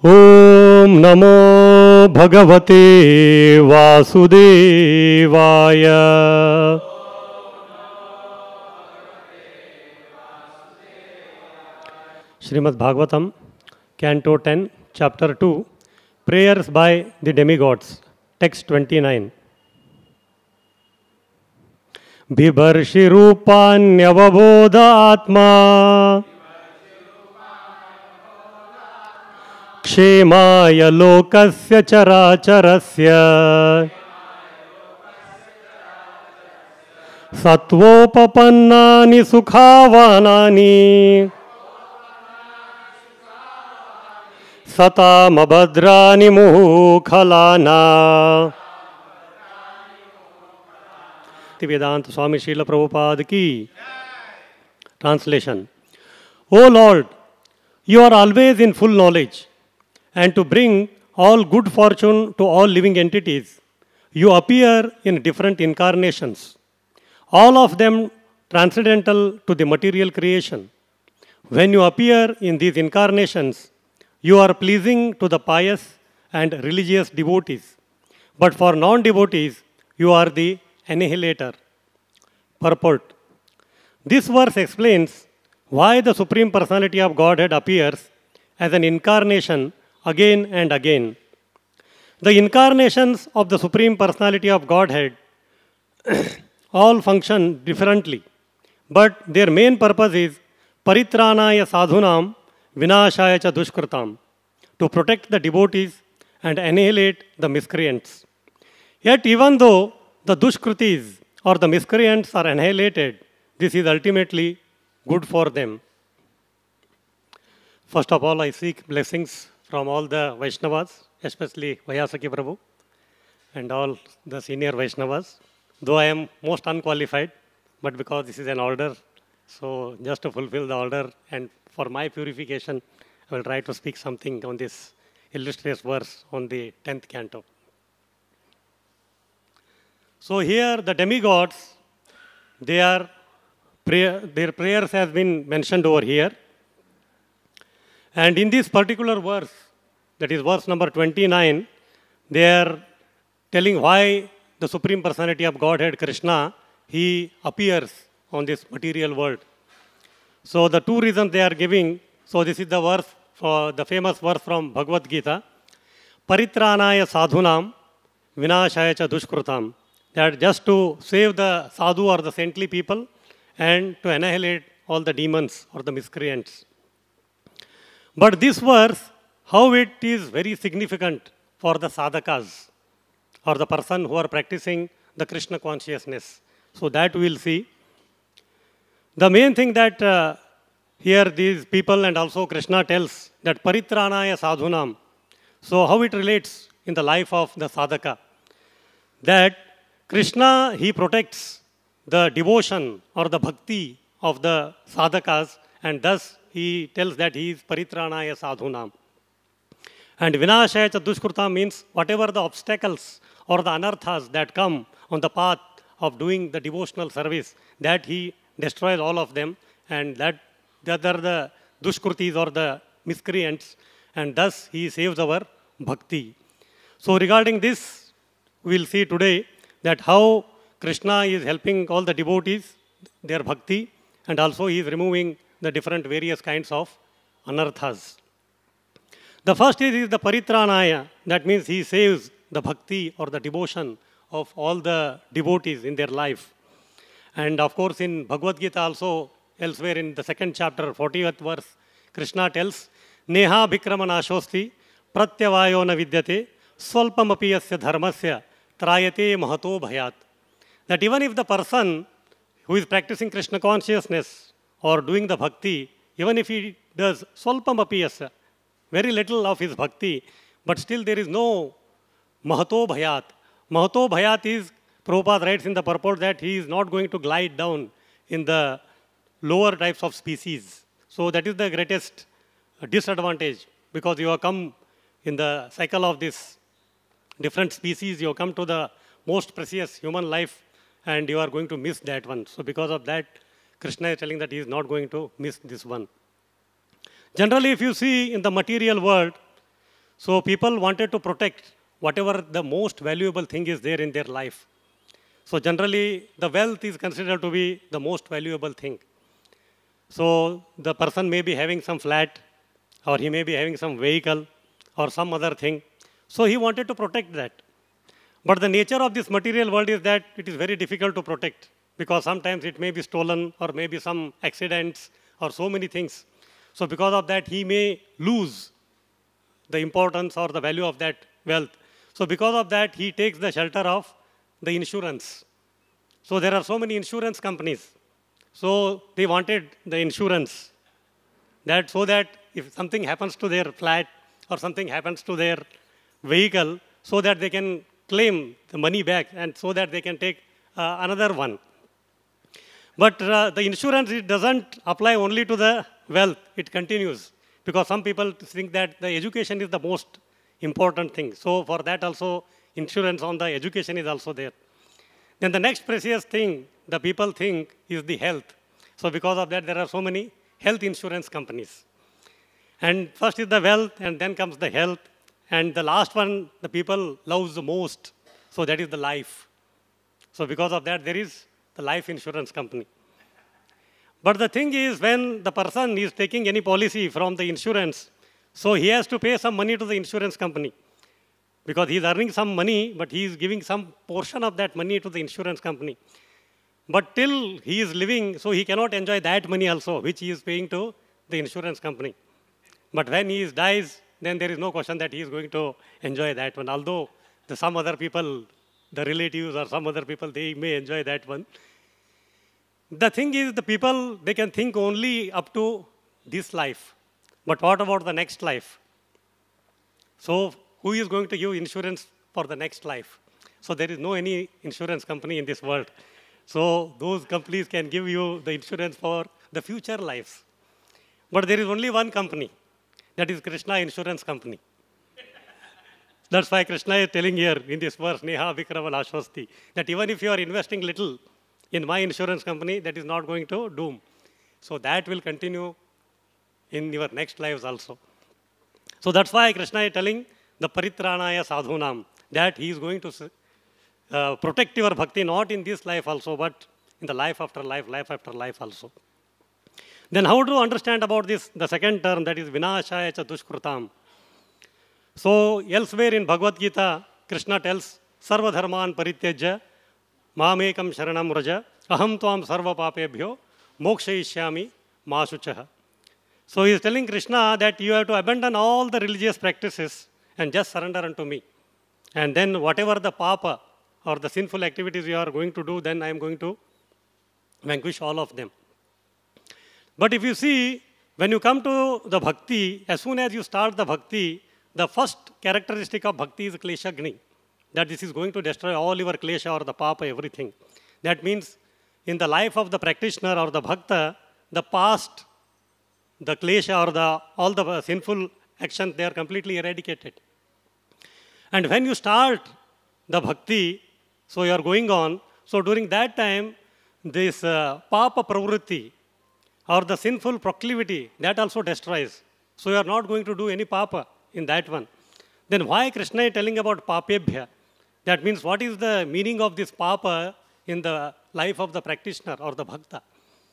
Om Namo Bhagavate Vasudevaya. Srimad Bhagavatam, Canto 10, Chapter 2, Prayers by the Demigods, Text 29. Bibharshi Rupanyavabodha Atma क्षेमाय लोकस्य चराचरस्य सत्वोपपन्नानि सुखावानानि सतामभद्राणि मुहुखलाना. वेदांत स्वामी श्रील प्रभुपाद की translation. O Lord, you are always in full knowledge, and to bring all good fortune to all living entities, you appear in different incarnations, all of them transcendental to the material creation. When you appear in these incarnations, you are pleasing to the pious and religious devotees, but for non-devotees, you are the annihilator. Purport. This verse explains why the Supreme Personality of Godhead appears as an incarnation again and again. The incarnations of the Supreme Personality of Godhead all function differently, but their main purpose is paritranaya sadhunam vinashaya cha dushkritam, to protect the devotees and annihilate the miscreants. Yet even though the dushkritis or the miscreants are annihilated, this is ultimately good for them. First of all, I seek blessings from all the Vaishnavas, especially Vayasaki Prabhu and all the senior Vaishnavas, though I am most unqualified, but because this is an order, so just to fulfill the order and for my purification, I will try to speak something on this illustrious verse on the 10th canto. So here the demigods, their prayers have been mentioned over here. And in this particular verse, that is verse number 29, they are telling why the Supreme Personality of Godhead, Krishna, he appears on this material world. So the two reasons they are giving, so this is the verse, the famous verse from Bhagavad Gita, Paritranaya sadhunam vinashaya cha dushkrutam, that just to save the sadhu or the saintly people and to annihilate all the demons or the miscreants. But this verse, how it is very significant for the sadhakas or the person who are practicing the Krishna consciousness. So that we will see. The main thing that here these people and also Krishna tells that paritranaya sadhunam. So how it relates in the life of the sadhaka. That Krishna, he protects the devotion or the bhakti of the sadhakas, and thus he tells that he is paritranaya sadhunam. And vinashaya cha dushkrutam means whatever the obstacles or the anarthas that come on the path of doing the devotional service, that he destroys all of them, and that are the dushkrutis or the miscreants, and thus he saves our bhakti. So regarding this, we will see today that how Krishna is helping all the devotees, their bhakti, and also he is removing the different various kinds of anarthas. The first is the paritranaya, that means he saves the bhakti or the devotion of all the devotees in their life. And of course in Bhagavad Gita also, elsewhere in the second chapter, 40th verse, Krishna tells, Neha bhikramanashosti pratyavayo na vidyate swalpamapi yasya dharmasya trayate mahato bhayat. That even if the person who is practicing Krishna consciousness or doing the bhakti, even if he does swalpamapi yasya, very little of his bhakti, but still there is no mahato bhayat. Mahato bhayat is, Prabhupada writes in the purport that he is not going to glide down in the lower types of species. So that is the greatest disadvantage, because you have come in the cycle of this different species, you have come to the most precious human life, and you are going to miss that one. So because of that, Krishna is telling that he is not going to miss this one. Generally, if you see in the material world, So people wanted to protect whatever the most valuable thing is there in their life. So generally, the wealth is considered to be the most valuable thing. So the person may be having some flat, or he may be having some vehicle, or some other thing. So he wanted to protect that. But the nature of this material world is that it is very difficult to protect, because sometimes it may be stolen, or maybe some accidents, or so many things. So because of that, he may lose the importance or the value of that wealth. So because of that, he takes the shelter of the insurance. So there are so many insurance companies. So they wanted the insurance, that so that if something happens to their flat or something happens to their vehicle, so that they can claim the money back, and so that they can take another one. But the insurance, it doesn't apply only to the wealth, it continues. Because some people think that the education is the most important thing. So for that also, insurance on the education is also there. Then the next precious thing the people think is the health. So because of that, there are so many health insurance companies. And first is the wealth, and then comes the health. And the last one, the people love the most. So that is the life. So because of that, there is the life insurance company. But the thing is, when the person is taking any policy from the insurance, so he has to pay some money to the insurance company. Because he is earning some money, but he is giving some portion of that money to the insurance company. But till he is living, so he cannot enjoy that money also, which he is paying to the insurance company. But when he dies, then there is no question that he is going to enjoy that one. Although some other people, the relatives or some other people, they may enjoy that one. The thing is, the people, they can think only up to this life. But what about the next life? So who is going to give insurance for the next life? So there is no any insurance company in this world. So those companies can give you the insurance for the future lives. But there is only one company. That is Krishna Insurance Company. That's why Krishna is telling here in this verse, Neha Vikraval Ashwasti, that even if you are investing little in my insurance company, that is not going to doom. So that will continue in your next lives also. So that's why Krishna is telling the Paritranaya Sadhunam, that he is going to protect your bhakti not in this life also, but in the life after life also. Then how to understand about this, the second term, that is Vinashaya cha Dushkrutam. So elsewhere in Bhagavad Gita, Krishna tells, Sarva dharman parityajya, mamekam sharanam raja, aham tvam sarva papebhyo, mokshayishyami ma shuchaha. So he is telling Krishna that you have to abandon all the religious practices and just surrender unto me. And then whatever the papa or the sinful activities you are going to do, then I am going to vanquish all of them. But if you see, when you come to the bhakti, as soon as you start the bhakti, the first characteristic of bhakti is kleshagni. That this is going to destroy all your klesha or the papa, everything. That means in the life of the practitioner or the bhakta, the past, the klesha or all the sinful actions, they are completely eradicated. And when you start the bhakti, so you are going on, so during that time, this papa pravritti or the sinful proclivity, that also destroys. So you are not going to do any papa in that one. Then why Krishna is telling about papebhya? That means what is the meaning of this papa in the life of the practitioner or the bhakta?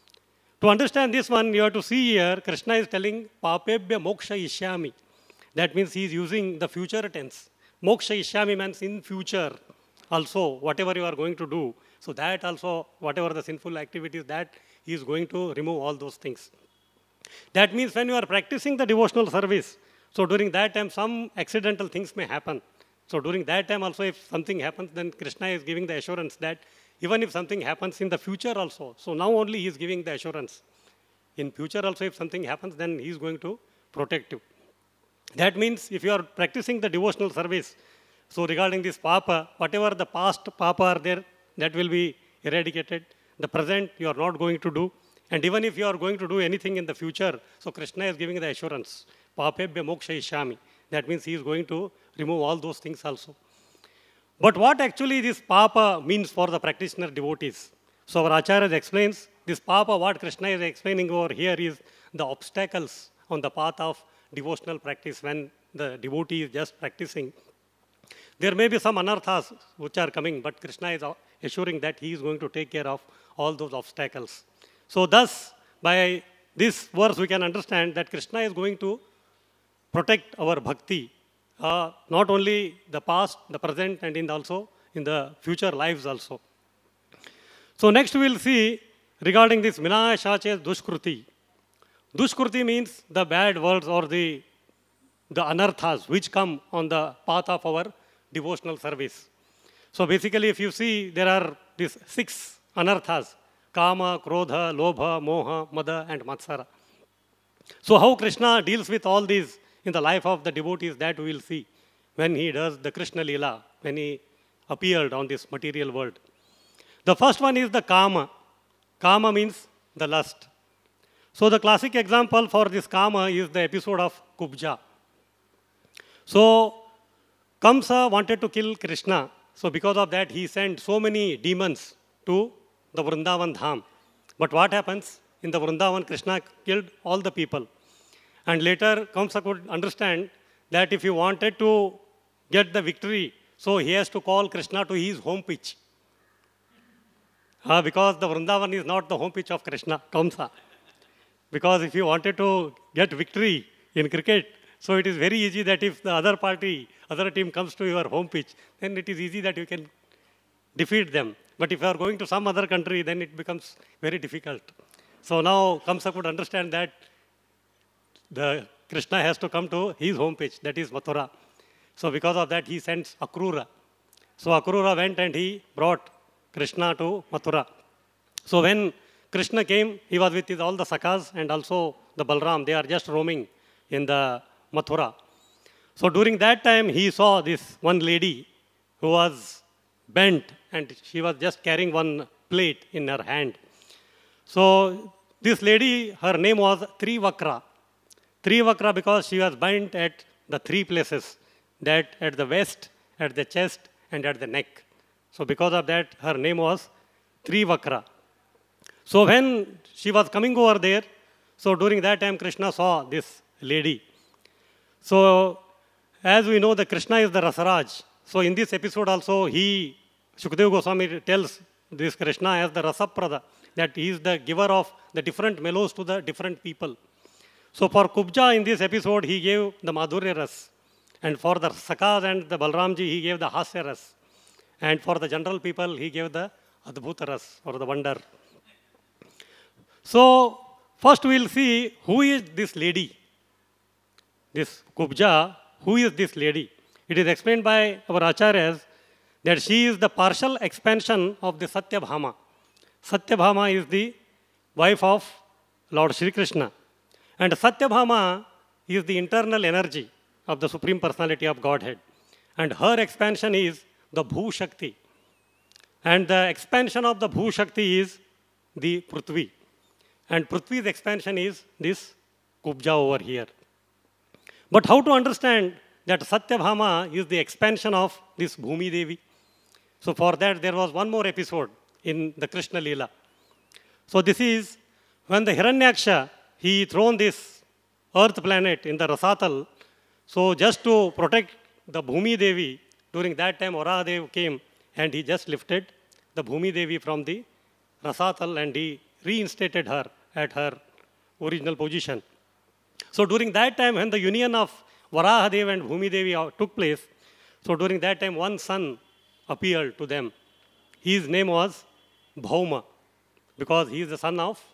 To understand this one, you have to see here, Krishna is telling papebhya moksha ishyami. That means he is using the future tense. Moksha ishyami means in future also, whatever you are going to do. So that also, whatever the sinful activities, that he is going to remove all those things. That means when you are practicing the devotional service, so during that time, some accidental things may happen. So during that time also, if something happens, then Krishna is giving the assurance that even if something happens in the future also, so now only he is giving the assurance. In future also, if something happens, then he is going to protect you. That means if you are practicing the devotional service, so regarding this papa, whatever the past papa are there, that will be eradicated. The present you are not going to do. And even if you are going to do anything in the future, so Krishna is giving the assurance. Papebhya moksha ishyami. That means he is going to remove all those things also. But what actually this papa means for the practitioner devotees? So our Acharya explains, this papa, what Krishna is explaining over here is the obstacles on the path of devotional practice, when the devotee is just practicing, there may be some anarthas which are coming, but Krishna is assuring that he is going to take care of all those obstacles. So thus, by this verse, we can understand that Krishna is going to protect our bhakti, not only the past, the present, and also in the future lives also. So next we will see regarding this Vinayashache Dushkruti. Dushkruti means the bad words or the anarthas which come on the path of our devotional service. So basically, if you see, there are these 6 anarthas: Kama, Krodha, Lobha, Moha, Mada, and Matsara. So how Krishna deals with all these in the life of the devotees, that we will see when he does the Krishna Leela, when he appeared on this material world. The first one is the Kama. Kama means the lust. So the classic example for this Kama is the episode of Kubja. So Kamsa wanted to kill Krishna. So because of that, he sent so many demons to the Vrindavan Dham. But what happens? In the Vrindavan, Krishna killed all the people. And later, Kamsa could understand that if he wanted to get the victory, so he has to call Krishna to his home pitch. Because the Vrindavan is not the home pitch of Krishna, Kamsa. Because if you wanted to get victory in cricket, so it is very easy that if the other team comes to your home pitch, then it is easy that you can defeat them. But if you are going to some other country, then it becomes very difficult. So now Kamsa could understand that the Krishna has to come to his home pitch, that is Mathura. So because of that, he sends Akrura. So Akrura went and he brought Krishna to Mathura. So when Krishna came, he was with all the Sakhas and also the Balram. They are just roaming in the Mathura. So during that time, he saw this one lady who was bent and she was just carrying one plate in her hand. So this lady, her name was Trivakra. Trivakra because she was bent at the 3 places, that at the waist, at the chest, and at the neck. So because of that, her name was Trivakra. So when she was coming over there, so during that time, Krishna saw this lady. So as we know, the Krishna is the Rasaraj. So in this episode also, Shukadeva Goswami tells this Krishna as the Rasaprada, that he is the giver of the different mellows to the different people. So for Kubja in this episode, he gave the Madhurya Ras. And for the Sakhas and the Balramji, he gave the Hasya Ras. And for the general people, he gave the Adbhuta Ras, or the wonder. So first we will see who is this lady. This Kubja, who is this lady? It is explained by our Acharyas that she is the partial expansion of the Satyabhama. Satyabhama is the wife of Lord Shri Krishna. And Satyabhama is the internal energy of the Supreme Personality of Godhead. And her expansion is the Bhu Shakti. And the expansion of the Bhu Shakti is the Prithvi. And Prithvi's expansion is this Kubja over here. But how to understand that Satyabhama is the expansion of this Bhumi Devi? So for that, there was one more episode in the Krishna Leela. So this is when the Hiranyaksha, he thrown this earth planet in the Rasatal. So just to protect the Bhumi Devi, during that time Varahadev came and he just lifted the Bhumi Devi from the Rasatal and he reinstated her at her original position. So during that time when the union of Varahadev and Bhumi Devi took place, so during that time one son appeared to them. His name was Bhauma because he is the son of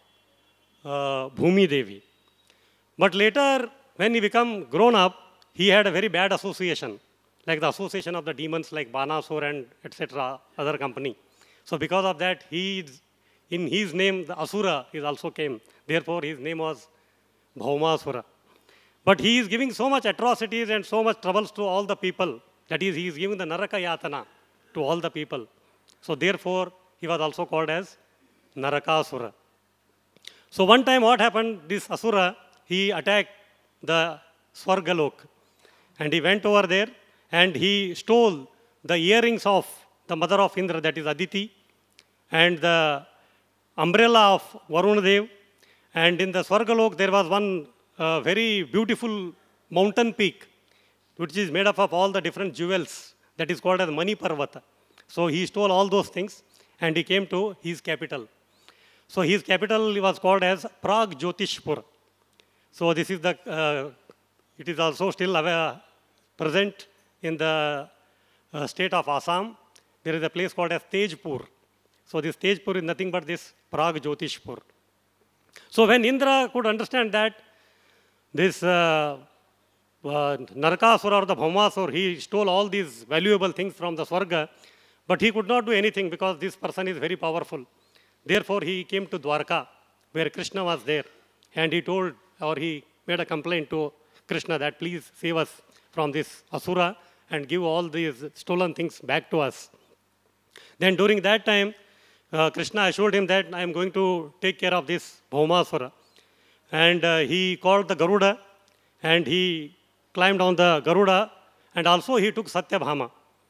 Bhumi Devi. But later when he became grown up, he had a very bad association, like the association of the demons like Banasur and etc. other company. So because of that, in his name the Asura is also came. Therefore his name was Bhaumasura. But he is giving so much atrocities and so much troubles to all the people. That is, he is giving the Naraka Yatana to all the people. So therefore he was also called as Narakasura. So one time what happened, this Asura, he attacked the Swargalok. And he went over there and he stole the earrings of the mother of Indra, that is Aditi, and the umbrella of Varuna Dev. And in the Swargalok there was one very beautiful mountain peak, which is made up of all the different jewels, that is called as Mani Parvata. So he stole all those things and he came to his capital. So his capital was called as Prag Jyotishpur. So this is the, it is also still present in the state of Assam. There is a place called as Tejpur. So this Tejpur is nothing but this Prag Jyotishpur. So when Indra could understand that this Narakasura or the Bhaumasura, he stole all these valuable things from the Swarga, but he could not do anything because this person is very powerful. Therefore, he came to Dwarka, where Krishna was there, and he told, or he made a complaint to Krishna that please save us from this Asura and give all these stolen things back to us. Then during that time, Krishna assured him that I am going to take care of this Bhaumasura. And he called the Garuda, and he climbed on the Garuda, and also he took Satyabhama.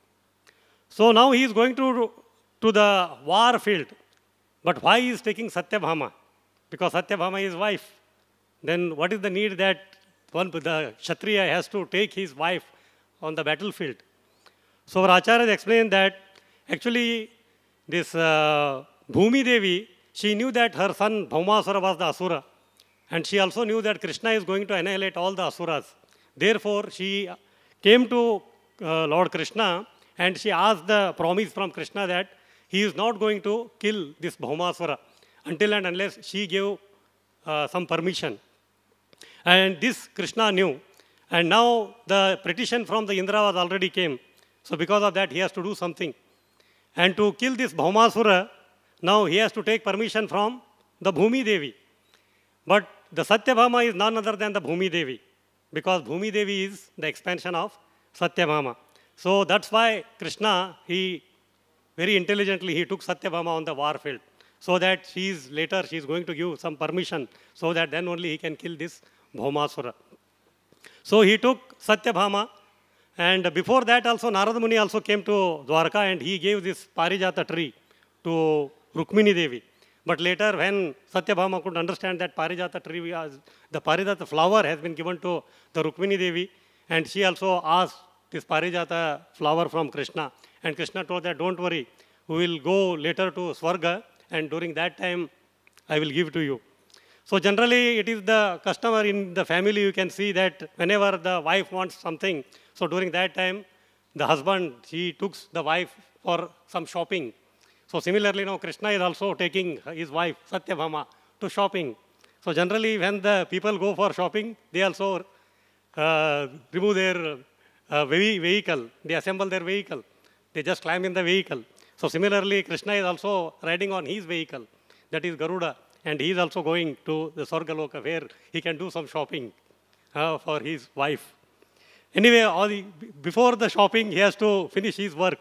So now he is going to the war field. But why he is taking Satyabhama? Because Satyabhama is his wife. Then what is the need that the Kshatriya has to take his wife on the battlefield? So our Acharya explained that actually this Bhumi Devi, she knew that her son Bhaumasura was the Asura. And she also knew that Krishna is going to annihilate all the Asuras. Therefore, she came to Lord Krishna and she asked the promise from Krishna that he is not going to kill this Bhaumasura until and unless she gave some permission. And this Krishna knew. And now the petition from the Indra was already came. So because of that, he has to do something. And to kill this Bhaumasura, now he has to take permission from the Bhumi Devi. But the Satyabhama is none other than the Bhumi Devi, because Bhumi Devi is the expansion of Satyabhama. So that's why Krishna, he very intelligently, he took Satyabhama on the war field, so that she is going to give some permission, so that then only he can kill this Bhaumasura. So he took Satyabhama, and before that also Narada Muni also came to Dwarka and he gave this Parijata tree to Rukmini Devi. But later when Satyabhama could understand that Parijata tree, the Parijata flower has been given to the Rukmini Devi, and she also asked this Parijata flower from Krishna. And Krishna told that, don't worry, we will go later to Swarga, and during that time I will give to you. So generally it is the customer in the family, you can see that whenever the wife wants something, so during that time the husband, he took the wife for some shopping. So similarly now Krishna is also taking his wife Satyabhama to shopping. So generally when the people go for shopping, they also remove their vehicle, they assemble their vehicle, they just climb in the vehicle. So similarly Krishna is also riding on his vehicle, that is Garuda, and he is also going to the Swargaloka where he can do some shopping for his wife. Anyway, before the shopping he has to finish his work.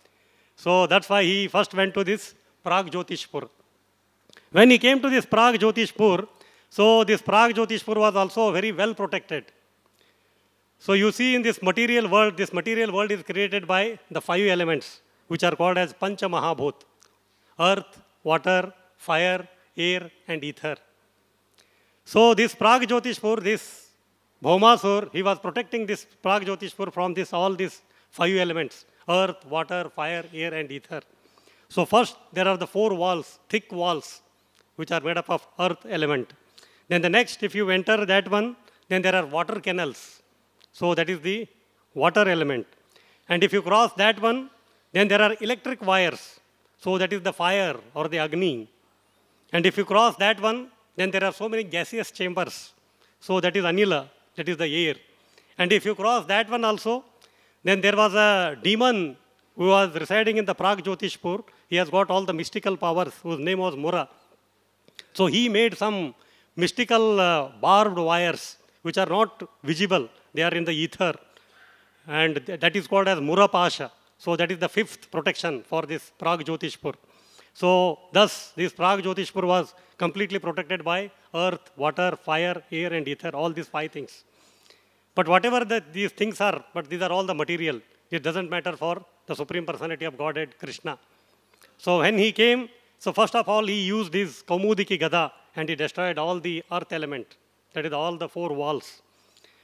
So that's why he first went to this Prag Jyotishpur. When he came to this Prag Jyotishpur, so this Prag Jyotishpur was also very well protected. So you see in this material world is created by the 5 elements, which are called as Pancha Mahabhut: earth, water, fire, air and ether. So this Prag Jyotishpur, this Bhaumasura, he was protecting this Prag Jyotishpur from all these 5 elements: earth, water, fire, air and ether. So first there are the 4 walls, thick walls, which are made up of earth element. Then the next, if you enter that one, then there are water canals. So that is the water element. And if you cross that one, then there are electric wires. So that is the fire or the Agni. And if you cross that one, then there are so many gaseous chambers. So that is Anila, that is the air. And if you cross that one also, then there was a demon who was residing in the Prag Jyotishpur. He has got all the mystical powers, whose name was Mura. So he made some mystical barbed wires, which are not visible. They are in the ether. And that is called as Mura Pasha. So that is the 5th protection for this Prag Jyotishpur. So thus this Prag Jyotishpur was completely protected by earth, water, fire, air and ether, all these 5 things. But whatever these things are, but these are all the material. It doesn't matter for the Supreme Personality of Godhead, Krishna. So when he came, so first of all he used his Kaumudiki Gada and he destroyed all the earth element. That is all the 4 walls.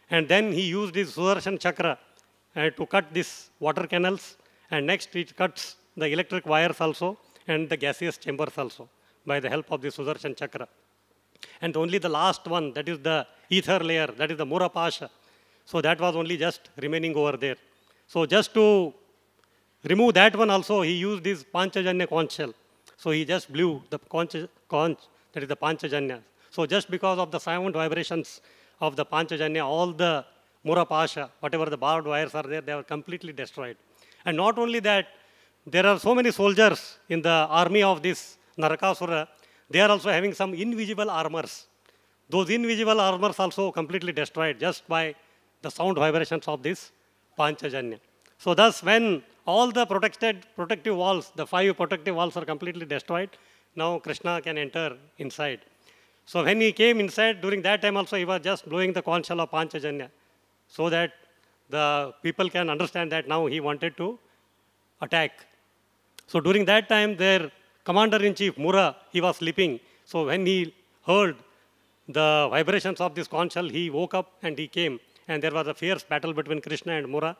And then he used his Sudarshan Chakra to cut these water canals. And next it cuts the electric wires also and the gaseous chambers also by the help of the Sudarshan Chakra. And only the last one, that is the ether layer, that is the Murapasha. So that was only just remaining over there. So just to remove that one also, he used this Panchajanya conch shell. So he just blew the conch, that is the Panchajanya. So just because of the sound vibrations of the Panchajanya, all the Murapasha, whatever the barbed wires are there, they were completely destroyed. And not only that, there are so many soldiers in the army of this Narakasura, they are also having some invisible armors. Those invisible armors also completely destroyed just by the sound vibrations of this Panchajanya. So thus, when all the protective walls, the 5 protective walls are completely destroyed, now Krishna can enter inside. So when he came inside, during that time also he was just blowing the conch shell of Panchajanya, so that the people can understand that now he wanted to attack. So during that time, their commander-in-chief, Mura, he was sleeping. So when he heard the vibrations of this conch shell, he woke up and he came. And there was a fierce battle between Krishna and Mura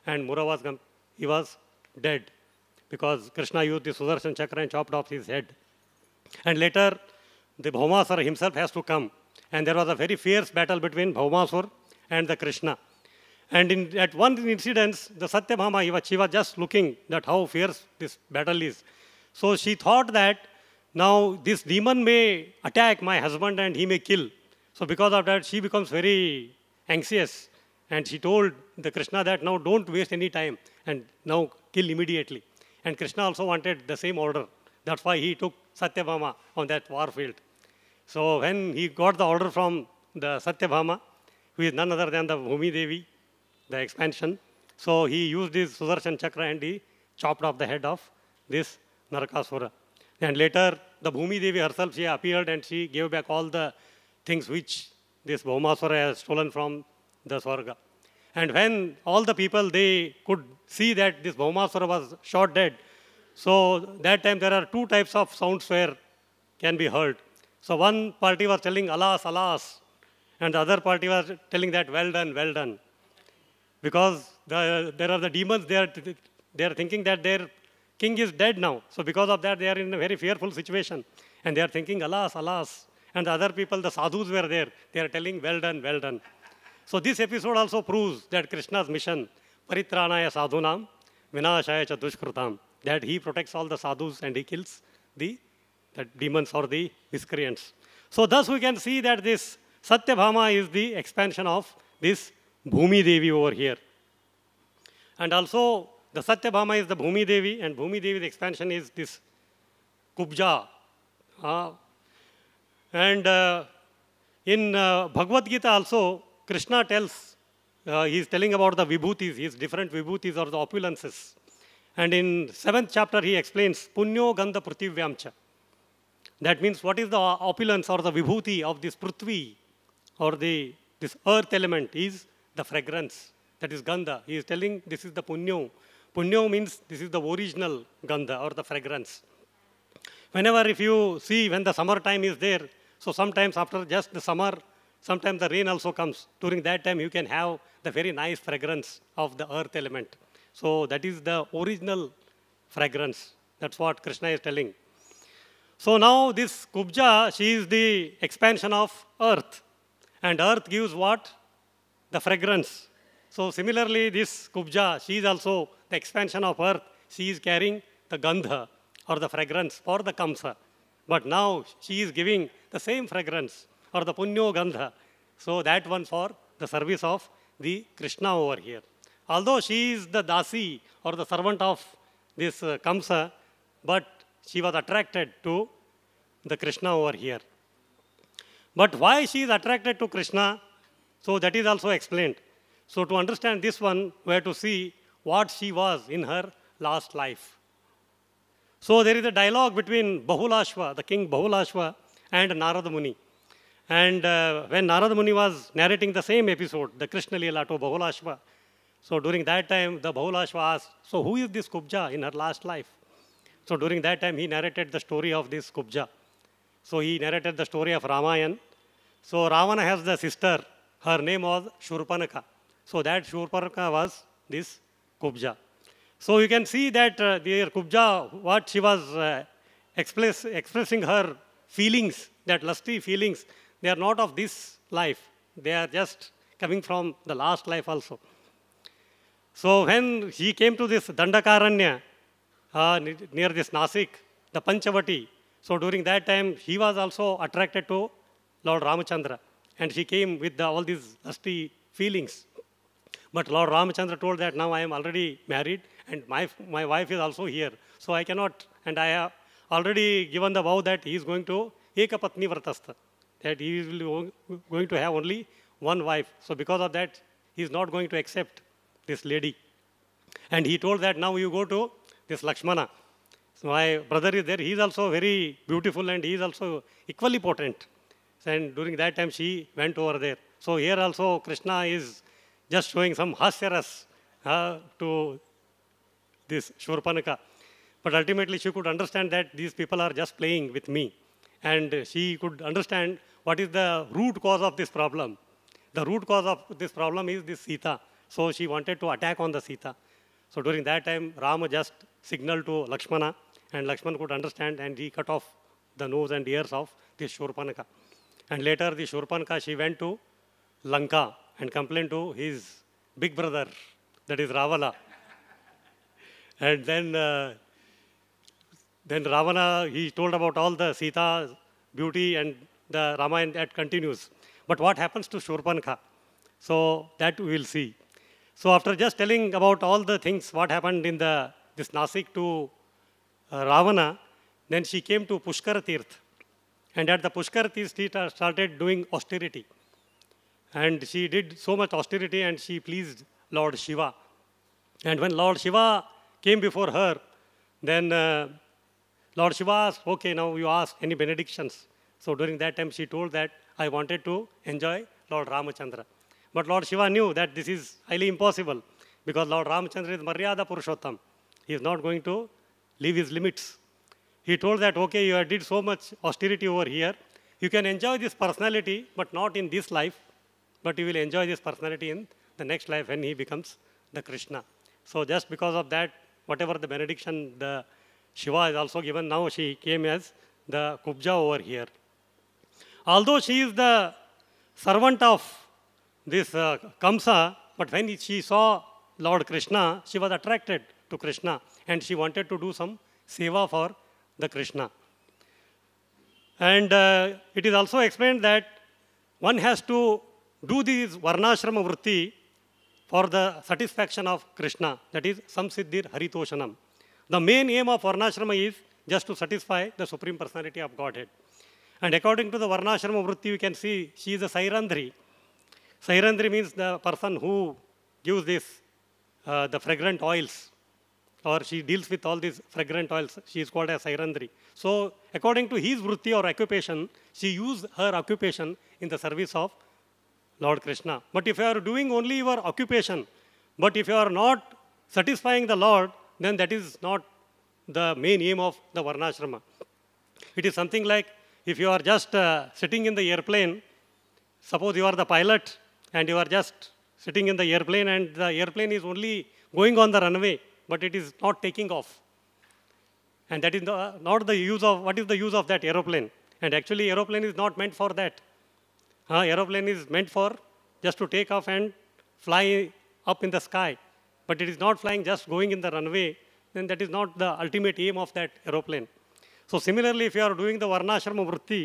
he was dead because Krishna used the Sudarshan Chakra and chopped off his head. And later, the Bhaumasura himself has to come. And there was a very fierce battle between Bhaumasura and the Krishna. And at one incident, the Satyabhama, she was just looking at how fierce this battle is. So she thought that now this demon may attack my husband and he may kill. So because of that, she becomes very anxious. And she told the Krishna that now don't waste any time and now kill immediately. And Krishna also wanted the same order. That's why he took Satyabhama on that war field. So when he got the order from the Satyabhama, who is none other than the Bhumi Devi, the expansion, so he used his Sudarshan Chakra and he chopped off the head of this Narakasura. And later, the Bhumi Devi herself, she appeared and she gave back all the things which this Bhaumasura has stolen from the Swarga. And when all the people, they could see that this Bhaumasura was shot dead, so that time there are 2 types of sounds where can be heard. So one party was telling, alas, alas, and the other party was telling that, well done, well done. Because there are the demons, they are thinking that their king is dead now. So because of that, they are in a very fearful situation. And they are thinking, alas, alas. And the other people, the sadhus were there. They are telling, well done, well done. So this episode also proves that Krishna's mission, Paritranaya sadhunam, vinashaya cha dushkrutam, that he protects all the sadhus and he kills the demons or the miscreants. So thus we can see that this Satyabhama is the expansion of this Bhumi Devi over here. And also the Satyabhama is the Bhumi Devi, and Bhumi Devi's expansion is this Kubja. In Bhagavad Gita also, Krishna tells, he is telling about the vibhutis, his different vibhutis or the opulences. And in 7th chapter, he explains, Punyo Gandha Pruthivyamcha. That means what is the opulence or the vibhuti of this Prithvi or this earth element is the fragrance. That is Gandha. He is telling this is the Punyo. Punyo means this is the original Gandha or the fragrance. Whenever if you see when the summer time is there, so sometimes after just the summer, sometimes the rain also comes. During that time, you can have the very nice fragrance of the earth element. So that is the original fragrance. That's what Krishna is telling. So now this Kubja, she is the expansion of earth. And earth gives what? The fragrance. So similarly, this Kubja, she is also the expansion of earth. She is carrying the Gandha or the fragrance for the Kamsa. But now she is giving the same fragrance or the Punyo Gandha. So that one for the service of the Krishna over here. Although she is the Dasi or the servant of this Kamsa, but she was attracted to the Krishna over here. But why she is attracted to Krishna, so that is also explained. So to understand this one, we have to see what she was in her last life. So there is a dialogue between Bahulashva, the king Bahulashva, and Narada Muni. And when Narada Muni was narrating the same episode, the Krishna Leela to Bahulashva, so during that time, the Bahulashva asked, so who is this Kubja in her last life? So during that time, he narrated the story of this Kubja. So he narrated the story of Ramayan. So Ravana has the sister her name was Shurpanakha. So that Shurpanakha was this Kubja. So you can see that the Kubja, what she was expressing her feelings, that lusty feelings, they are not of this life. They are just coming from the last life also. So when he came to this Dandakaranya, near this Nasik, the Panchavati, so during that time, he was also attracted to Lord Ramachandra. And he came with all these lusty feelings. But Lord Ramachandra told that now I am already married and my wife is also here. So I cannot, and I have already given the vow that he is going to Ekapatni Vratastha, that he is going to have only one wife. So because of that, he is not going to accept this lady. And he told that now you go to this Lakshmana. So my brother is there. He is also very beautiful and he is also equally potent. And during that time, she went over there. So here also Krishna is just showing some hasyaras to this Shurpanakha. But ultimately she could understand that these people are just playing with me. And she could understand what is the root cause of this problem. The root cause of this problem is this Sita. So she wanted to attack on the Sita. So during that time, Rama just signaled to Lakshmana, and Lakshmana could understand, and he cut off the nose and ears of this Shurpanakha. And later, the Shurpanakha, she went to Lanka and complained to his big brother, that is Ravana. And then Ravana, he told about all the Sita's beauty, and the Ramayana that continues. But what happens to Shurpanakha? So that we will see. So after just telling about all the things, what happened in this Nasik to Ravana, then she came to Pushkara Tirth. And at the Pushkara Tirth, she started doing austerity. And she did so much austerity and she pleased Lord Shiva. And when Lord Shiva came before her, then Lord Shiva asked, okay, now you ask any benedictions. So during that time, she told that I wanted to enjoy Lord Ramachandra. But Lord Shiva knew that this is highly impossible because Lord Ramachandra is Maryada Purushottam. He is not going to leave his limits. He told that, okay, you did so much austerity over here. You can enjoy this personality, but not in this life. But you will enjoy this personality in the next life when he becomes the Krishna. So just because of that, whatever the benediction the Shiva is also given, now she came as the Kubja over here. Although she is the servant of this Kamsa, but when she saw Lord Krishna, she was attracted to Krishna and she wanted to do some seva for the Krishna. And it is also explained that one has to do this Varnashrama Vritti for the satisfaction of Krishna, that is Samsiddhir Haritoshanam. The main aim of Varnashrama is just to satisfy the Supreme Personality of Godhead. And according to the Varnashrama Vritti, you can see she is a Sairandri. Sairandri means the person who gives this, the fragrant oils, or she deals with all these fragrant oils. She is called as Sairandri. So according to his Vritti or occupation, she used her occupation in the service of Lord Krishna. But if you are doing only your occupation, but if you are not satisfying the Lord, then that is not the main aim of the Varnashrama. It is something like if you are just sitting in the airplane, suppose you are the pilot and you are just sitting in the airplane and the airplane is only going on the runway, but it is not taking off. And that is not the use of, what is the use of that aeroplane? And actually aeroplane is not meant for that. Aeroplane is meant for just to take off and fly up in the sky. But it is not flying just going in the runway, then that is not the ultimate aim of that aeroplane. So similarly, if you are doing the Varnashrama Vritti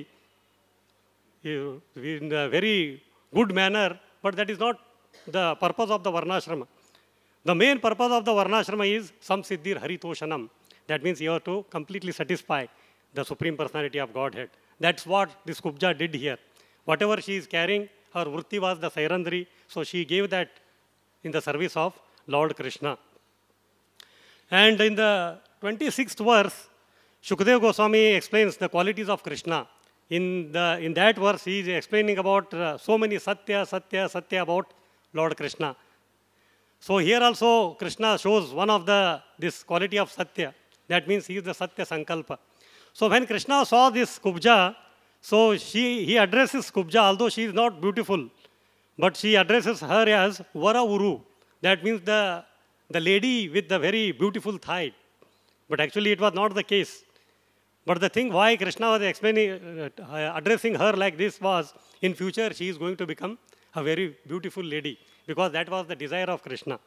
in a very good manner, but that is not the purpose of the Varnashrama. The main purpose of the Varnashrama is Samsiddhir Haritoshanam. That means you have to completely satisfy the Supreme Personality of Godhead. That's what this Kubja did here. Whatever she is carrying, her Vritti was the Sairandri, so she gave that in the service of Lord Krishna. And in the 26th verse, Shukadeva Goswami explains the qualities of Krishna. In that verse, he is explaining about so many Satya about Lord Krishna. So here also Krishna shows one of this quality of Satya. That means he is the Satya Sankalpa. So when Krishna saw this Kubja, so he addresses Kubja, although she is not beautiful, but she addresses her as Vara Uru. That means the lady with the very beautiful thigh. But actually it was not the case. But the thing why Krishna was explaining, addressing her like this was, in future she is going to become a very beautiful lady, because that was the desire of Krishna.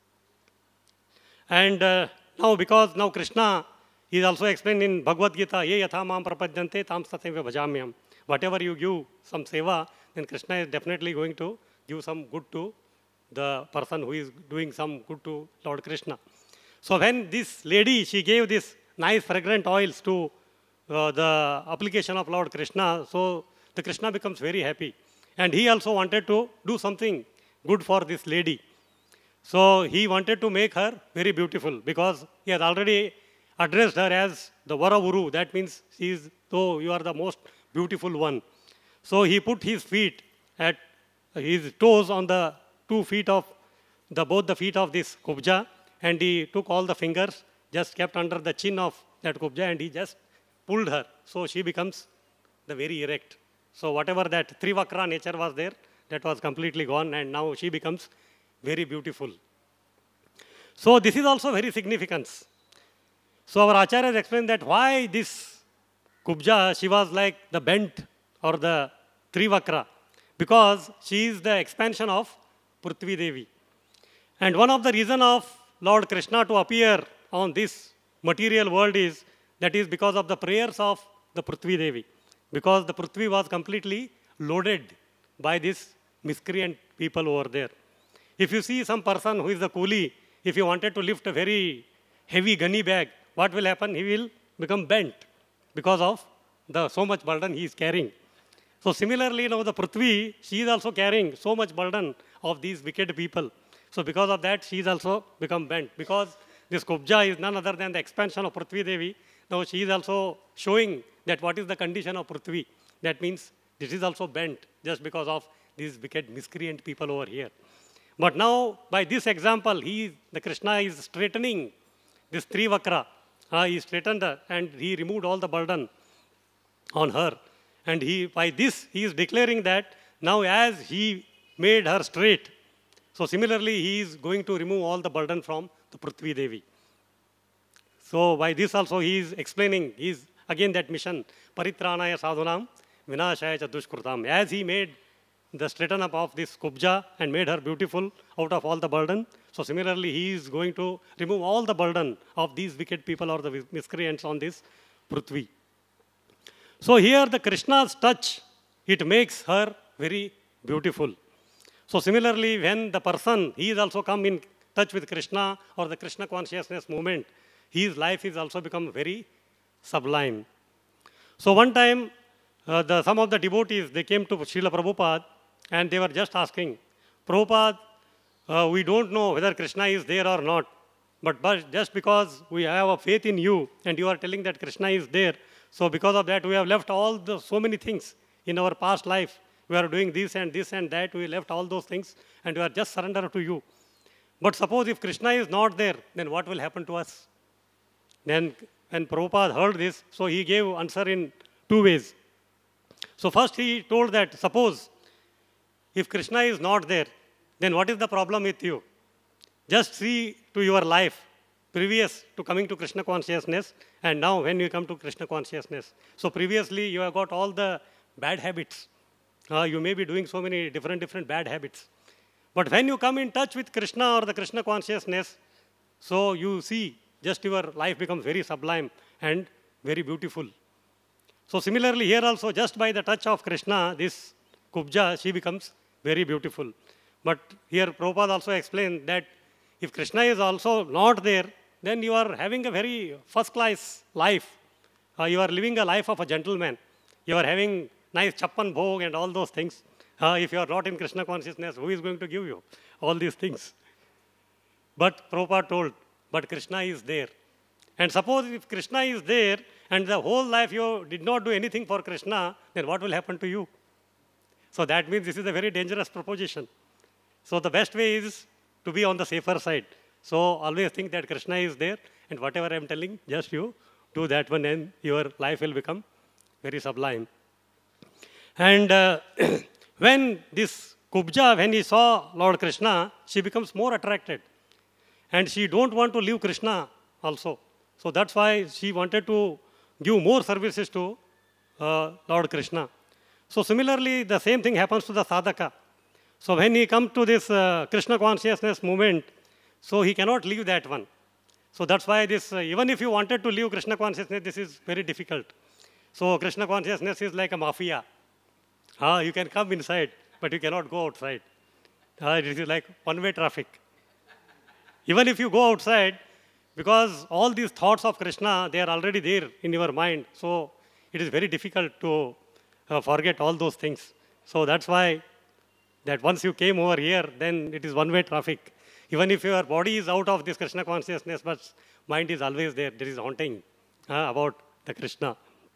And because now Krishna is also explained in Bhagavad Gita, ye yatha mam prapadyante tam satyam bhajamyam. Whatever you give some seva, then Krishna is definitely going to give some good to the person who is doing some good to Lord Krishna. So when this lady, she gave this nice fragrant oils to the application of Lord Krishna, so the Krishna becomes very happy. And he also wanted to do something good for this lady. So he wanted to make her very beautiful, because he has already addressed her as the Vara Uru. That means she is, though you are the most beautiful one. So he put his feet at his toes on the 2 feet of both the feet of this kubja, and he took all the fingers, just kept under the chin of that kubja, and he just pulled her. So she becomes the very erect. So whatever that Trivakra nature was there, that was completely gone, and now she becomes very beautiful. So this is also very significant. So our Acharya has explained that why this kubja, she was like the bent or the Trivakra, because she is the expansion of Prithvi Devi. And one of the reasons of Lord Krishna to appear on this material world is because of the prayers of the Prithvi Devi. Because the Prithvi was completely loaded by these miscreant people over there. If you see some person who is the coolie, if you wanted to lift a very heavy gunny bag, what will happen? He will become bent because of so much burden he is carrying. So similarly, now the Prithvi, she is also carrying so much burden of these wicked people. So because of that, she is also become bent. Because this kubja is none other than the expansion of Prithvi Devi. Now she is also showing that what is the condition of Prithvi. That means this is also bent just because of these wicked miscreant people over here. But now, by this example, the Krishna is straightening this Trivakra. He straightened her and he removed all the burden on her. And by this, he is declaring that now as he made her straight, so similarly, he is going to remove all the burden from the Prithvi Devi. So by this also, he is explaining, again that mission, Paritranaya Sadhunam, Vinashaya cha Dushkrutam. As he made the straighten up of this kubja and made her beautiful out of all the burden, so similarly, he is going to remove all the burden of these wicked people or the miscreants on this Prithvi. So here the Krishna's touch, it makes her very beautiful. So similarly, when the person, he is also come in touch with Krishna or the Krishna consciousness movement, his life is also become very sublime. So one time, some of the devotees, they came to Srila Prabhupada and they were just asking, Prabhupada, we don't know whether Krishna is there or not, but just because we have a faith in you and you are telling that Krishna is there, so because of that we have left so many things in our past life. We are doing this and that, we left all those things and we are just surrendered to you. But suppose if Krishna is not there, then what will happen to us? Then when Prabhupada heard this, so he gave answer in 2 ways. So first he told that suppose if Krishna is not there, then what is the problem with you? Just see to your life previous to coming to Krishna consciousness and now when you come to Krishna consciousness. So previously you have got all the bad habits. You may be doing so many different bad habits. But when you come in touch with Krishna or the Krishna consciousness, so you see just your life becomes very sublime and very beautiful. So similarly here also, just by the touch of Krishna, this kubja, she becomes very beautiful. But here Prabhupada also explained that if Krishna is also not there, then you are having a very first-class life. You are living a life of a gentleman. You are having nice chappan bhog and all those things. If you are not in Krishna consciousness, who is going to give you all these things? But Prabhupada told, but Krishna is there. And suppose if Krishna is there and the whole life you did not do anything for Krishna, then what will happen to you? So that means this is a very dangerous proposition. So the best way is to be on the safer side. So always think that Krishna is there and whatever I am telling, just you do that one and your life will become very sublime. And when this Kubja, when he saw Lord Krishna, she becomes more attracted. And she don't want to leave Krishna also. So that's why she wanted to give more services to Lord Krishna. So similarly, the same thing happens to the sadhaka. So when he comes to this Krishna consciousness movement, so he cannot leave that one. So that's why this, even if you wanted to leave Krishna consciousness, this is very difficult. So Krishna consciousness is like a mafia. You can come inside, but you cannot go outside. It is like one-way traffic. Even if you go outside, because all these thoughts of Krishna, they are already there in your mind. So it is very difficult to forget all those things. So that's why that once you came over here, then it is one-way traffic. Even if your body is out of this Krishna consciousness, but mind is always there. There is haunting about the Krishna.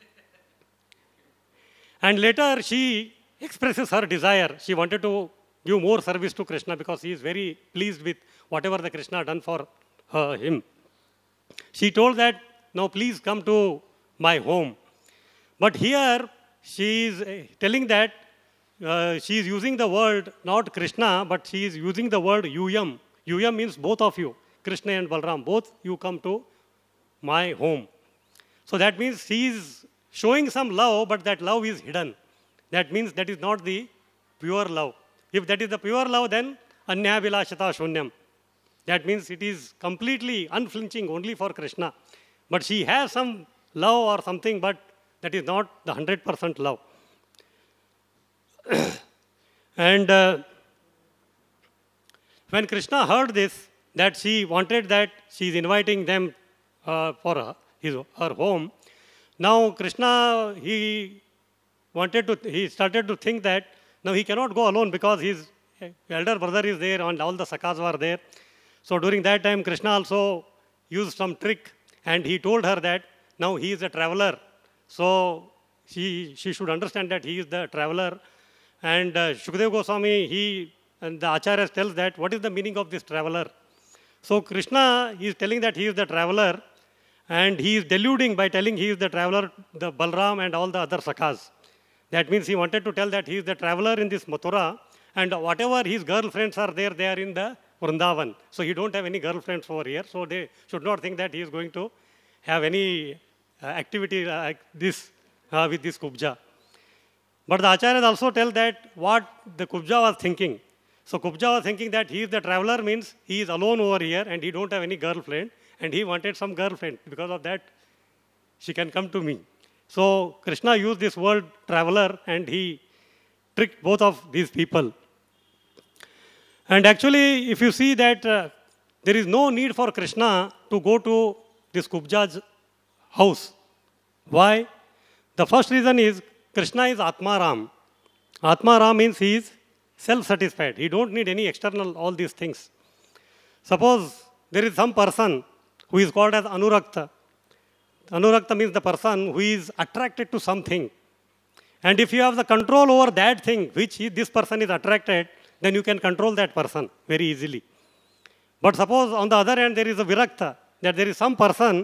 And later she expresses her desire. She wanted to give more service to Krishna because he is very pleased with whatever the Krishna done for him. She told that, now please come to my home. But here she is telling that she is using the word not Krishna, but she is using the word Yuyam. Yuyam means both of you, Krishna and Balram, both you come to my home. So that means she is showing some love, but that love is hidden. That means that is not the pure love. If that is the pure love, then Anyabhilashata Shunyam. That means it is completely unflinching only for Krishna. But she has some love or something, but that is not the 100% love. And when Krishna heard this, that she wanted that she is inviting them for her home. Now Krishna, he started to think that now he cannot go alone because his elder brother is there and all the sakhas were there. So during that time, Krishna also used some trick and he told her that now he is a traveler. So she should understand that he is the traveler. And Shukadeva Goswami, and the Acharyas tells that what is the meaning of this traveler. So Krishna is telling that he is the traveler and he is deluding by telling he is the traveler, the Balram and all the other sakhas. That means he wanted to tell that he is the traveler in this Mathura and whatever his girlfriends are there, they are in the Vrindavan. So he don't have any girlfriends over here. So they should not think that he is going to have any activity like this with this Kubja. But the Acharyas also tell that what the Kubja was thinking. So Kubja was thinking that he is the traveler means he is alone over here and he don't have any girlfriend and he wanted some girlfriend. Because of that, she can come to me. So Krishna used this word traveler and he tricked both of these people. And actually, if you see that there is no need for Krishna to go to this Kubja's house. Why? The first reason is Krishna is Atmaram. Atmaram means he is self-satisfied. He don't need any external, all these things. Suppose there is some person who is called as Anurakta. Anurakta means the person who is attracted to something. And if you have the control over that thing which this person is attracted, then you can control that person very easily. But suppose on the other hand there is a Virakta, that there is some person,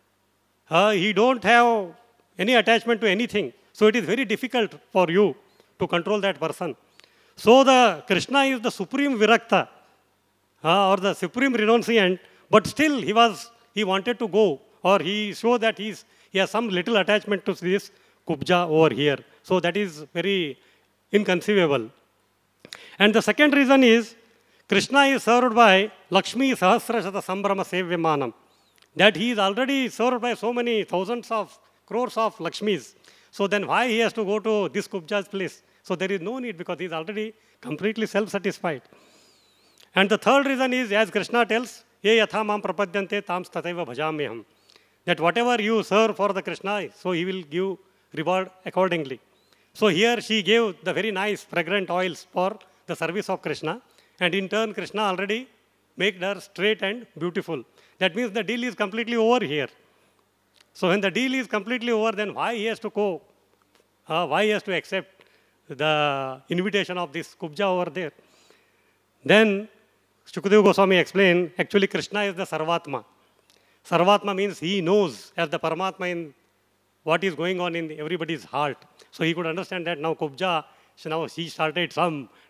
he don't have any attachment to anything. So it is very difficult for you to control that person. So the Krishna is the supreme Virakta or the supreme renunciant, but still he wanted to go or he showed that he has some little attachment to this Kubja over here. So that is very inconceivable. And the second reason is Krishna is served by Lakshmi Sahasrashata Sambrama Sevyamanam. That he is already served by so many thousands of crores of Lakshmis. So then why he has to go to this Kubja's place? So there is no need because he is already completely self-satisfied. And the third reason is, as Krishna tells, Ye yatha mam prapadyante tam stataiva bhajamyaham. That whatever you serve for the Krishna, so he will give reward accordingly. So here she gave the very nice fragrant oils for the service of Krishna. And in turn, Krishna already made her straight and beautiful. That means the deal is completely over here. So when the deal is completely over, then why he has to go? Why he has to accept the invitation of this Kubja over there? Then Shukadeva Goswami explained, actually Krishna is the Sarvatma. Sarvatma means he knows as the Paramatma in what is going on in everybody's heart. So he could understand that now Kubja, so now she started some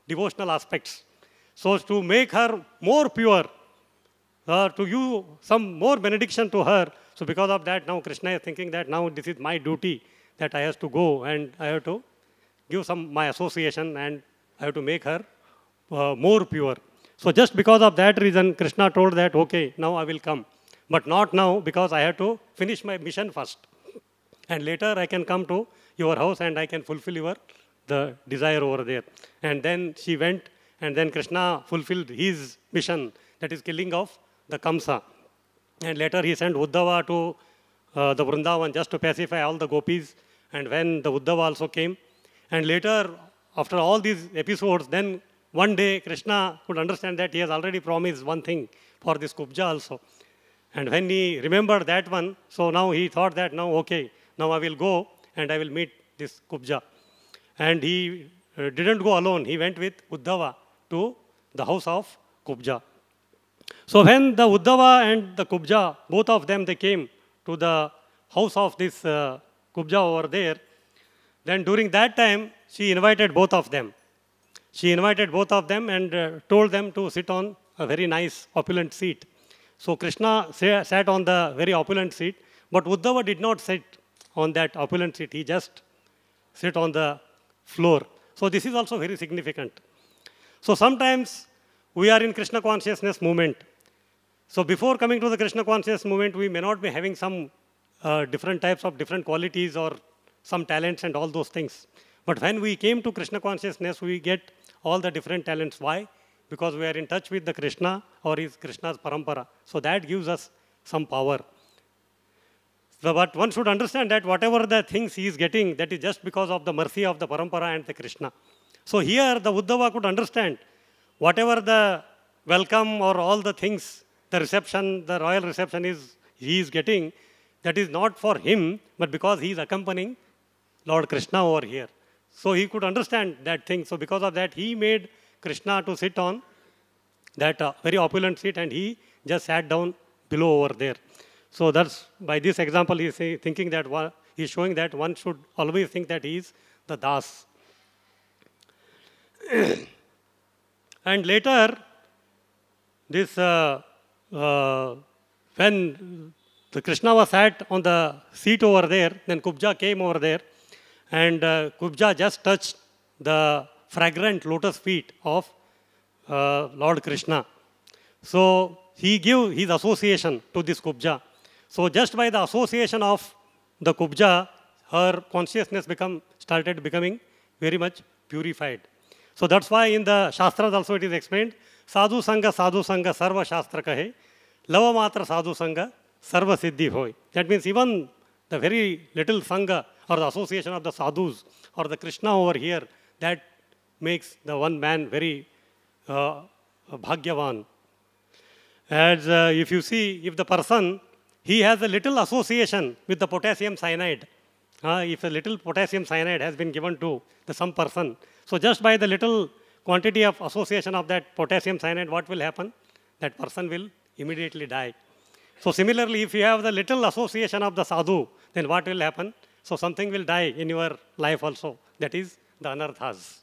devotional aspects. So to make her more pure, to give some more benediction to her, so because of that, now Krishna is thinking that now this is my duty, that I have to go and I have to give some my association and I have to make her more pure. So just because of that reason, Krishna told that, okay, now I will come. But not now, because I have to finish my mission first. And later I can come to your house and I can fulfill the desire over there. And then she went, and then Krishna fulfilled his mission, that is killing of the Kamsa. And later he sent Uddhava to the Vrindavan just to pacify all the gopis. And when the Uddhava also came, and later, after all these episodes, then one day Krishna could understand that he has already promised one thing for this Kubja also. And when he remembered that one, so now he thought that now, okay, now I will go and I will meet this Kubja. And he didn't go alone. He went with Uddhava to the house of Kubja. So when the Uddhava and the Kubja, both of them, they came to the house of this Kubja over there, then during that time, she invited both of them. She invited both of them and told them to sit on a very nice opulent seat. So Krishna sat on the very opulent seat, but Uddhava did not sit on that opulent seat. He just sat on the floor. So this is also very significant. So sometimes we are in Krishna consciousness movement. So before coming to the Krishna consciousness movement, we may not be having some different types of different qualities or some talents and all those things. But when we came to Krishna consciousness, we get all the different talents. Why? Because we are in touch with the Krishna or is Krishna's parampara. So that gives us some power. So, but one should understand that whatever the things he is getting, that is just because of the mercy of the parampara and the Krishna. So here the Uddhava could understand whatever the welcome or all the things, the reception, the royal reception he is getting, that is not for him, but because he is accompanying Lord Krishna over here. So he could understand that thing. So because of that, he made Krishna to sit on that very opulent seat, and he just sat down below over there. So that's, by this example, he is thinking that he is showing that one should always think that he is the Das. And later, this when the Krishna was sat on the seat over there, then Kubja came over there, and Kubja just touched the fragrant lotus feet of Lord Krishna. So he gave his association to this Kubja. So just by the association of the Kubja, her consciousness started becoming very much purified. So that's why in the Shastras also it is explained, Sadhu Sangha Sarva Shastra Kahe, Lava Matra Sadhu Sangha Sarva Siddhi Hoy. That means even the very little Sangha or the association of the sadhus or the Krishna over here, that makes the one man very bhagyavan. As if you see, if the person, he has a little association with the potassium cyanide, if a little potassium cyanide has been given to some person, so just by the little quantity of association of that potassium cyanide, what will happen? That person will immediately die. So similarly, if you have the little association of the sadhu, then what will happen? So something will die in your life also. That is the anarthas.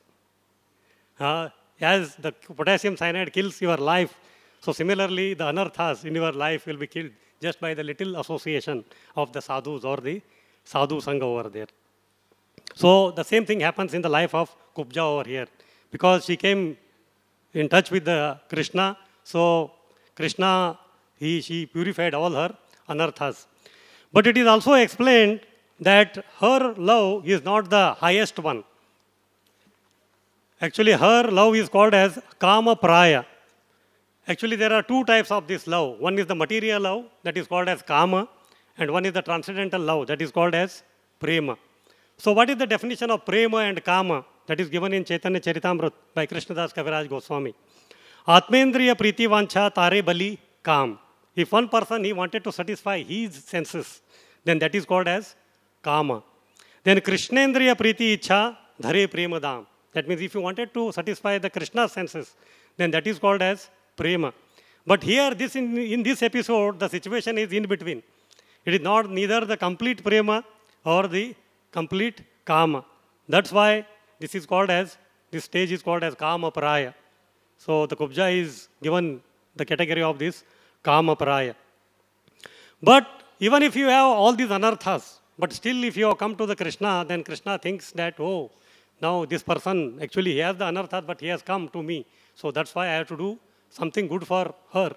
As the potassium cyanide kills your life, so similarly the anarthas in your life will be killed just by the little association of the sadhus or the sadhu sangha over there. So the same thing happens in the life of Kubja over here. Because she came in touch with the Krishna, so Krishna, she purified all her anarthas. But it is also explained that her love is not the highest one. Actually, her love is called as Kama Praya. Actually, there are two types of this love. One is the material love, that is called as Kama, and one is the transcendental love, that is called as Prema. So what is the definition of Prema and Kama? That is given in Chaitanya Charitamrita by Krishnadas Kaviraj Goswami. Atmendriya Priti Vancha Tare Bali Kam. If one person, he wanted to satisfy his senses, then that is called as Kama. Then Krishnendriya Priti Ichha Dhare Prema Dam. That means if you wanted to satisfy the Krishna's senses, then that is called as Prema. But here, in this episode, the situation is in between. It is not neither the complete Prema or the complete Kama. That's why this is called as this stage is called as Kama Paraya. So the Kubja is given the category of this Kama Paraya. But even if you have all these anarthas, but still if you have come to the Krishna, then Krishna thinks that, oh, now this person, actually he has the anarthas, but he has come to me. So that's why I have to do something good for her.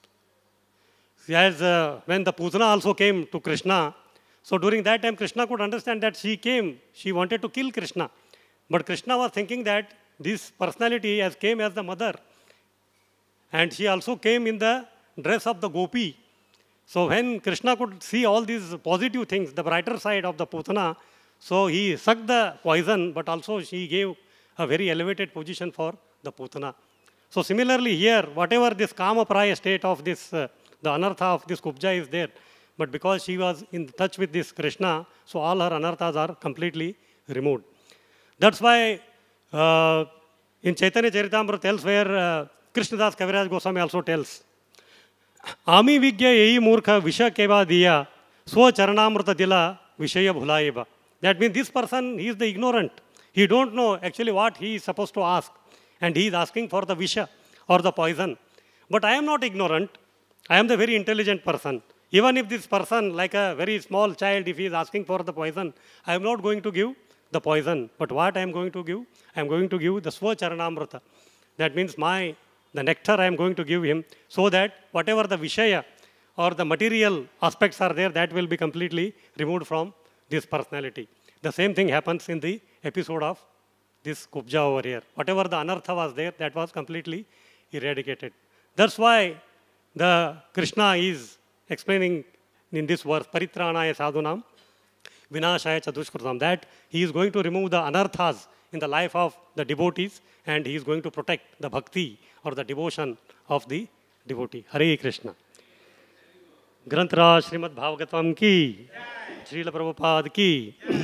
As when the Putana also came to Krishna, so during that time Krishna could understand that she wanted to kill Krishna. But Krishna was thinking that this personality came as the mother. And she also came in the dress of the gopi. So when Krishna could see all these positive things, the brighter side of the Putana, so he sucked the poison, but also she gave a very elevated position for the Putana. So similarly here, whatever this Kama Paraya state of this, the anartha of this Kubja is there, but because she was in touch with this Krishna, so all her anarthas are completely removed. That's why in Chaitanya Charitamrita elsewhere, Krishnadas Kaviraj Goswami also tells, Ami Vigya Yehi Murkha Visha Keva Diya Swa Charanamrita Dila Vishaya Bhulayeba. That means this person, he is the ignorant. He don't know actually what he is supposed to ask. And he is asking for the Visha or the poison. But I am not ignorant. I am the very intelligent person. Even if this person, like a very small child, if he is asking for the poison, I am not going to give the poison. But what I am going to give? I am going to give the Swa Charanamrita. That means the nectar I am going to give him, so that whatever the Vishaya or the material aspects are there, that will be completely removed from this personality. The same thing happens in the episode of this Kubja over here. Whatever the anartha was there, that was completely eradicated. That's why the Krishna is explaining in this verse, Paritranaya sadhunam, Vinashaya cha dushkrutam, that he is going to remove the anarthas in the life of the devotees, and he is going to protect the bhakti or the devotion of the devotee. Hare Krishna. Granthra Srimad Bhagavatam ki, Srila Prabhupada ki.